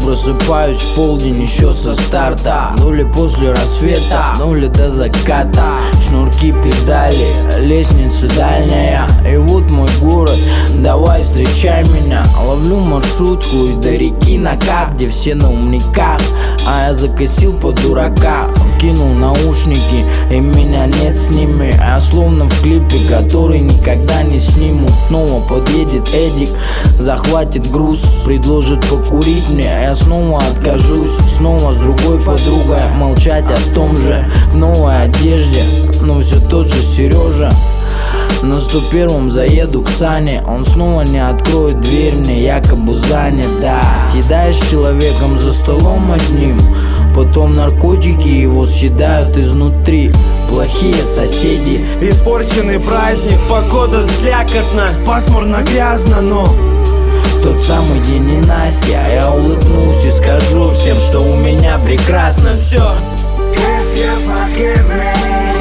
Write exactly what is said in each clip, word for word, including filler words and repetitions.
просыпаюсь в полдень еще со старта. Ну ли после рассвета, ну ли до заката. Шнурки, педали, лестница дальняя. И вот мой город, давай встречай меня. Ловлю маршрутку и до реки накат, где все на умниках, а я закосил по дурака. Вкинул наушники, и меня нет с ними. Я словно в клипе, который никогда не сниму. Снова подъедет Эдик, захватит груз, предложит покурить мне. Я снова откажусь, снова с другой подругой молчать о том же. В новой одежде, но все тот же Сережа. На сто первом заеду к Сане, он снова не откроет дверь, мне якобы занят, да. Съедаешь с человеком за столом одним, потом наркотики его съедают изнутри. Плохие соседи. Испорченный праздник, погода слякотна, пасмурно, грязно, но в тот самый день ненастья я улыбнусь и скажу всем, что у меня прекрасно все. If you forgive me,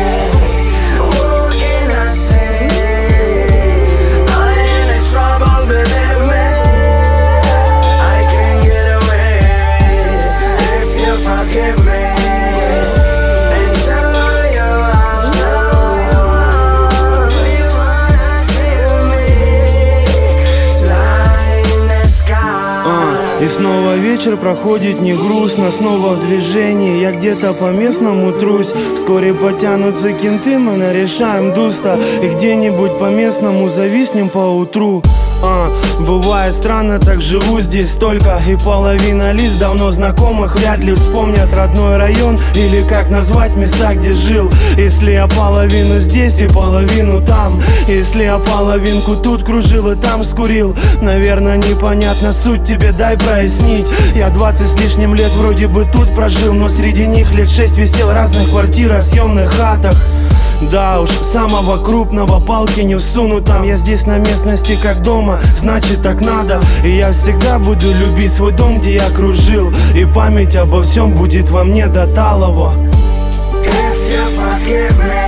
и снова вечер проходит не грустно, снова в движении, я где-то по местному трусь. Вскоре потянутся кенты, мы нарешаем дуста, и где-нибудь по местному зависнем поутру. А, бывает странно, так живу здесь столько, и половина лиц давно знакомых вряд ли вспомнят родной район или как назвать места, где жил. Если я половину здесь и половину там, если я половинку тут кружил и там скурил, наверное, непонятна суть, тебе дай прояснить. Я двадцать с лишним лет вроде бы тут прожил, но среди них лет шесть висел в разных квартирах, съемных хатах. Да уж, самого крупного палки не всуну там. Я здесь на местности как дома, значит так надо. И я всегда буду любить свой дом, где я кружил, и память обо всем будет во мне до талого. If you forgive me,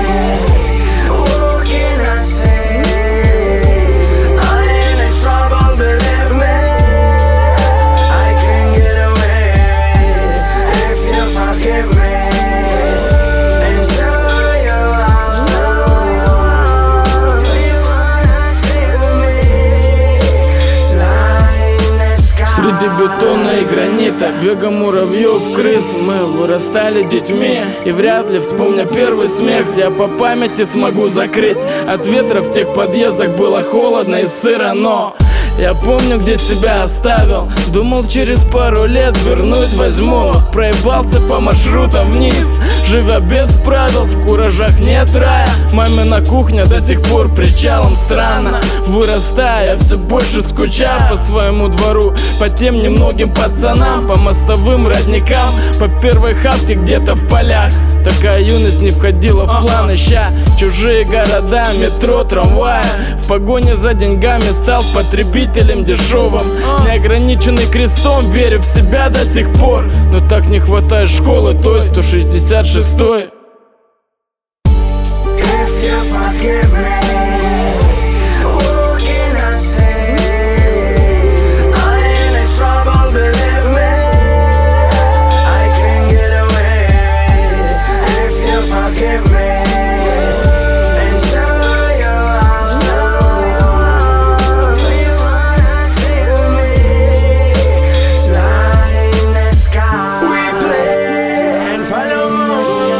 Среди бетона и гранита, бега муравьев, крыс, мы вырастали детьми. И вряд ли, вспомня первый смех, я по памяти смогу закрыть. От ветра в тех подъездах было холодно и сыро, но я помню, где себя оставил. Думал, через пару лет вернусь, возьму. Проебался по маршрутам вниз, живя без правил, в куражах нет рая. Мамина кухня до сих пор причалом, странно. Вырастая, я все больше скучаю по своему двору, по тем немногим пацанам, по мостовым родникам, по первой хапке где-то в полях. Такая юность не входила в планы. Ща чужие города, метро, трамваи. В погоне за деньгами стал потребителем дешевым, неограниченный крестом, верю в себя до сих пор. Но так не хватает школы, той сто шестьдесят шестой.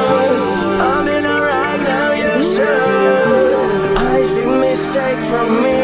From me.